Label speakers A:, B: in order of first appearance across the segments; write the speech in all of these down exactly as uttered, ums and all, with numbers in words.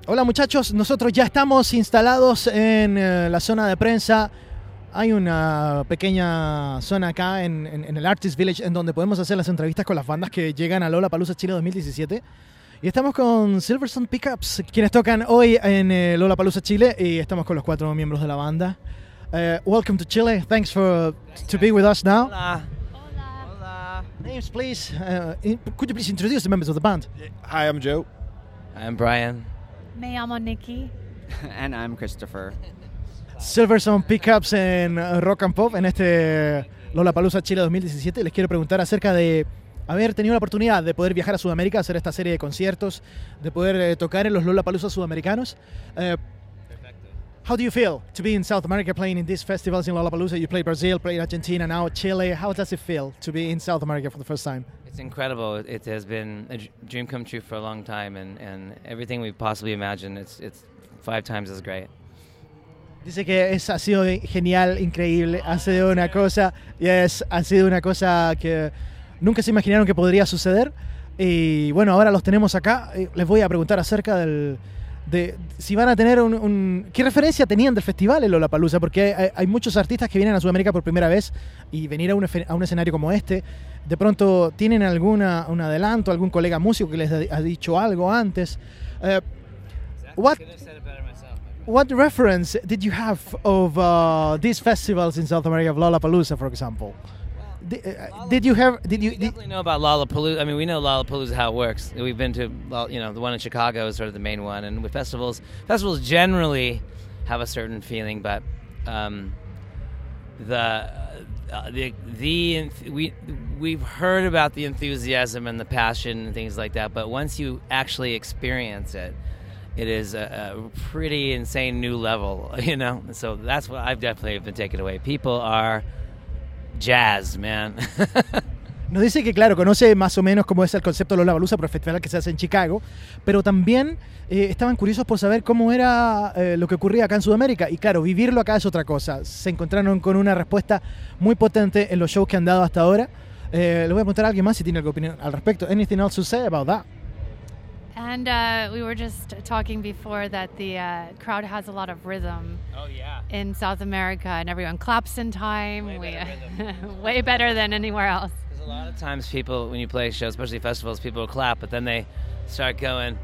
A: Hola muchachos, nosotros ya estamos instalados en eh, la zona de prensa. Hay una pequeña zona acá en, en, en el Artist Village en donde podemos hacer las entrevistas con las bandas que llegan a Lollapalooza Chile dos mil diecisiete. Y estamos con Silverstone Pickups, quienes tocan hoy en eh, Lollapalooza Chile, y estamos con los cuatro miembros de la banda. Uh, welcome to Chile. Thanks for to be with us now.
B: Hola.
C: Hola.
B: Hola.
A: Names, please. Uh, could you please introduce the members of the band?
D: Hi, I'm Joe.
B: I'm Brian.
C: Me llamo Nikki.
B: And I'm Christopher.
A: Silverstone Pickups en Rock and Pop en este Lollapalooza Chile dos mil diecisiete. Les quiero preguntar acerca de haber tenido la oportunidad de poder viajar a Sudamérica, hacer esta serie de conciertos, de poder eh, tocar en los Lollapalooza sudamericanos. Uh, how do you feel to be in South America playing in these festivals in Lollapalooza? You play Brazil, play Argentina, now Chile. How does it feel to be in South America for the first time?
B: It's incredible. It has been a dream come true for a long time, and, and everything we possibly imagined, it's it's five times as great.
A: Dice que es, ha sido genial, increíble, ha sido una cosa, yes, ha sido una cosa que nunca se imaginaron que podría suceder. Y bueno, ahora los tenemos acá. Les voy a preguntar acerca del, de si van a tener un, un... ¿Qué referencia tenían del festival en Lollapalooza? Porque hay, hay muchos artistas que vienen a Sudamérica por primera vez, y venir a un, a un escenario como este, de pronto tienen alguna un adelanto, algún colega músico que les ha dicho algo antes. Uh, what, what reference did you have of uh, these festivals in South America, of Lollapalooza, for example? Did, uh, did you have? Did you?
B: We definitely know about Lollapalooza. I mean, we know Lollapalooza, how it works. We've been to, you know, the one in Chicago is sort of the main one, and with festivals, festivals generally have a certain feeling, but um, the uh, the the we we've heard about the enthusiasm and the passion and things like that, but once you actually experience it, it is a, a pretty insane new level, you know. So that's what I've definitely been taken away. People are jazz, man.
A: Nos dice que, claro, conoce más o menos cómo es el concepto de Lollapalooza por el festival que se hace en Chicago, pero también eh, estaban curiosos por saber cómo era eh, lo que ocurría acá en Sudamérica. Y claro, vivirlo acá es otra cosa. Se encontraron con una respuesta muy potente en los shows que han dado hasta ahora. Eh, le voy a preguntar a alguien más si tiene alguna opinión al respecto. Anything else to say about that?
C: And uh, we were just talking before that the uh, crowd has a lot of rhythm.
B: Oh yeah.
C: In South America, and everyone claps in time.
B: Way
C: we,
B: better rhythm.
C: way better than anywhere else.
B: Because a lot of times people, when you play shows, especially festivals, people will clap, but then they start going,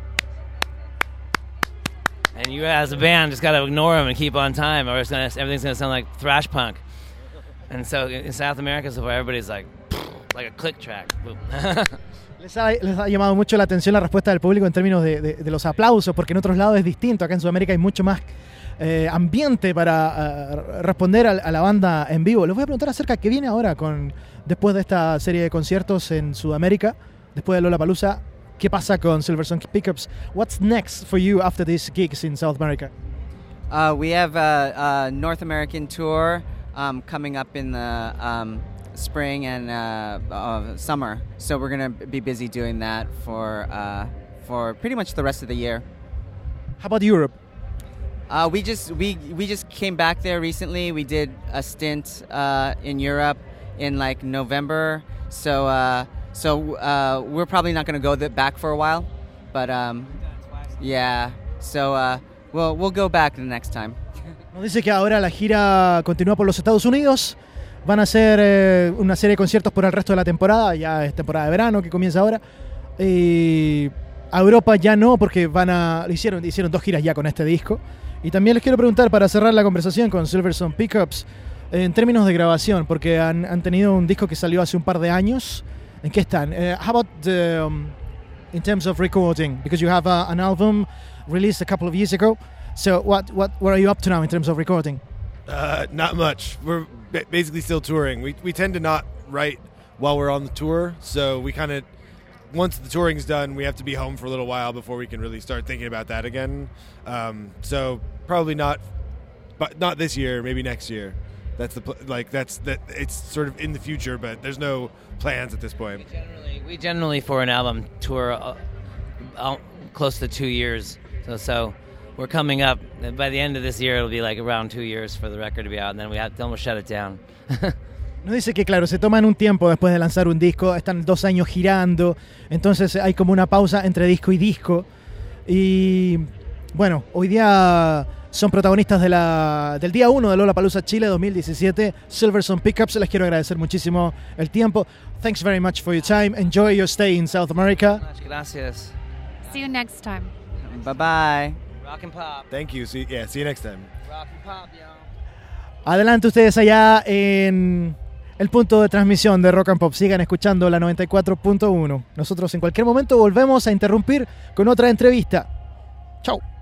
B: and you as a band just got to ignore them and keep on time, or it's gonna, everything's going to sound like thrash punk. And so in South America, so everybody's like, like a click track.
A: Les ha, les ha llamado mucho la atención la respuesta del público en términos de, de, de los aplausos, porque en otros lados es distinto. Acá en Sudamérica hay mucho más eh, ambiente para uh, responder a, a la banda en vivo. Les voy a preguntar acerca de qué viene ahora con, después de esta serie de conciertos en Sudamérica, después de Lollapalooza. ¿Qué pasa con Silverstone Pickups? What's next for you after these gigs in South America?
E: Uh, we have a, a North American tour um, coming up in the um, spring and uh, uh, summer, so we're gonna be busy doing that for uh, for pretty much the rest of the year.
A: How about Europe?
E: Uh, we just we we just came back there recently. We did a stint uh, in Europe in like November, so uh, so uh, we're probably not gonna go th- back for a while, but um, yeah, so uh, we'll we'll go back the next time.
A: Nos dice que ahora la gira continúa por los Estados Unidos. Van a hacer eh, una serie de conciertos por el resto de la temporada. Ya es temporada de verano que comienza ahora. Y a Europa ya no, porque van a hicieron, hicieron dos giras ya con este disco. Y también les quiero preguntar, para cerrar la conversación con Silverstone Pickups, en términos de grabación, porque han, han tenido un disco que salió hace un par de años. ¿En qué están? Uh, how about the, um, in terms of recording? Because you have uh, an album released a couple of years ago. So what, what, what are you up to now in terms of recording?
D: Uh, not much. We're ba- basically still touring. We we tend to not write while we're on the tour, so we kind of, once the touring's done, we have to be home for a little while before we can really start thinking about that again. Um, so probably not, but not this year. Maybe next year. That's the pl- like that's that. It's sort of in the future, but there's no plans at this point.
B: We generally, we generally for an album tour uh, uh, close to two years. So so. We're coming up. By the end of this year, it'll be like around two years for the record to be out, and then we have then we'll shut it down.
A: Nos dice que, claro, se toman un tiempo después de lanzar un disco, están dos años girando, entonces hay como una pausa entre disco y disco. Y bueno, hoy día son protagonistas de la, del día uno de Lollapalooza Chile dos mil diecisiete, Silverson Pickups. Les quiero agradecer muchísimo el tiempo. Thanks very much for your time. Enjoy your stay in South America.
B: Muchas gracias.
C: See you next time.
E: Bye bye.
B: Rock and pop.
D: Thank you. See, yeah, see you next time.
B: Rock and pop, y'all.
A: Adelante ustedes allá en el punto de transmisión de Rock and Pop. Sigan escuchando la noventa y cuatro punto uno. Nosotros en cualquier momento volvemos a interrumpir con otra entrevista. Chau.